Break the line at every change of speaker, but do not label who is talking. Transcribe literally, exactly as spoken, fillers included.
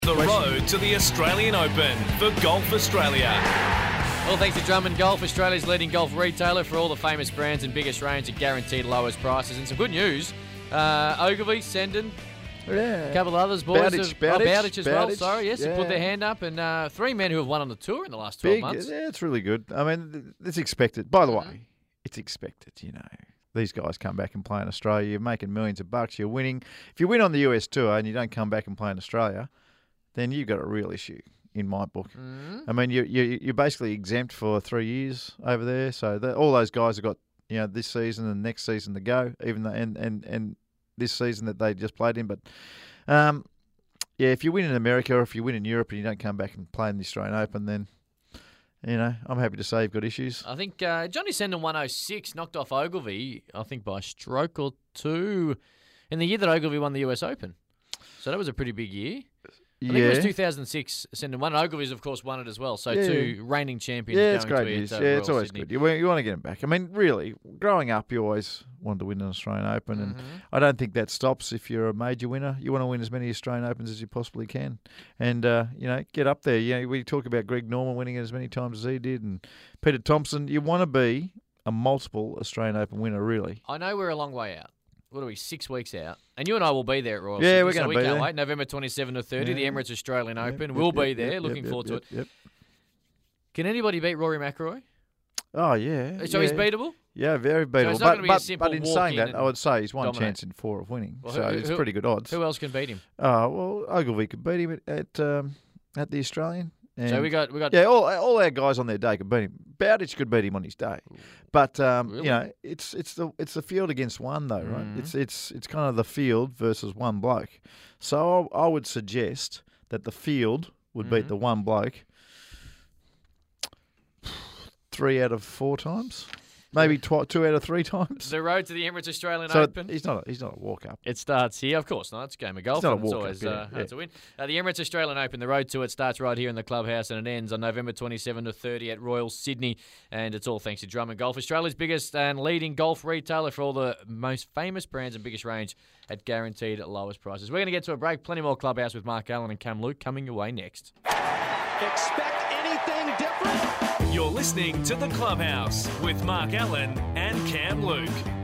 The road to the Australian Open for Golf Australia.
Well, thanks to Drummond Golf, Australia's leading golf retailer for all the famous brands and biggest range at guaranteed lowest prices. And some good news. Uh, Ogilvy, Sendon,
Yeah.
a couple of others, boys.
Bowditch,
have,
Bowditch,
oh, Bowditch as well,
Bowditch,
sorry. Yes,
yeah.
they put their hand up. And uh, three men who have won on the tour in the last twelve
Big,
months.
yeah, it's really good. I mean, th- it's expected. By the
Mhm.
way, it's expected, you know. These guys come back and play in Australia. You're making millions of bucks. You're winning. If you win on the U S tour and you don't come back and play in Australia, then you've got a real issue in my book.
Mhm.
I mean, you, you, you're basically exempt for three years over there. So the, all those guys have got, you know, this season and next season to go, even though, and, and, and this season that they just played in. But, um, yeah, if you win in America or if you win in Europe and you don't come back and play in the Australian Open, then, you know, I'm happy to say you've got issues.
I think uh, Johnny Sendon one oh six knocked off Ogilvy, I think by a stroke or two, in the year that Ogilvy won the U S Open. So that was a pretty big year. I think
yeah.
it was two thousand six, Sendon won. Ogilvy's, of course, won it as well. So
Yeah.
two reigning champions
Yeah,
going
it's great
to
news.
it. Uh,
yeah, it's
Royal
always
Sydney.
good. You, want- you want to get them back. I mean, really, growing up, you always wanted to win an Australian Open, and
Mhm.
I don't think that stops if you're a major winner. You want to win as many Australian Opens as you possibly can, and uh, you know, get up there. You know, we talk about Greg Norman winning it as many times as he did, and Peter Thompson. You want to be a multiple Australian Open winner, really.
I know we're a long way out. What are we, six weeks out? And you and I will be there at Royal
Yeah,
Sydney,
we're
so
gonna
we
be
can't
there.
wait. November twenty-seventh to thirty, the
Yeah.
Emirates Australian
Yep,
Open.
yep,
we'll
yep,
be
yep,
there,
yep,
looking
yep,
forward to
yep,
it.
Yep.
Can anybody beat Rory McIlroy?
Oh yeah.
So
yeah.
he's beatable?
Yeah, very beatable.
it's not
but
gonna be a
but,
simple
but in
walk
saying
in
that,
and
I would say he's one
dominate.
chance in four of winning,
Well,
so
who-
it's
who-
pretty good odds.
Who else can beat him?
Oh well, Ogilvy could beat him at at, um, at the Australian.
So
And-
we got we got
Yeah, all all our guys on their day could beat him. Bowditch could beat him on his day, but um,
Really?
you know, it's it's the it's the field against one though, right?
Mhm.
It's it's it's kind of the field versus one bloke. So I, I would suggest that the field would beat
Mhm.
the one bloke three out of four times, maybe tw- two out of three times.
the road to the Emirates Australian
So
Open.
he's not a, he's not a walk up.
It starts here, of course. No, it's a game of golf.
It's not a
and it's
walk-up,
always
yeah,
uh, hard
yeah.
to win. Uh, the Emirates Australian Open, the road to it starts right here in the clubhouse and it ends on November twenty-seventh to thirty at Royal Sydney. And it's all thanks to Drummond Golf, Australia's biggest and leading golf retailer for all the most famous brands and biggest range at guaranteed lowest prices. We're going to get to a break. Plenty more clubhouse with Mark Allen and Cam Luke coming your way next.
Expect anything different? You're listening to The Clubhouse with Mark Allen and Cam Luke.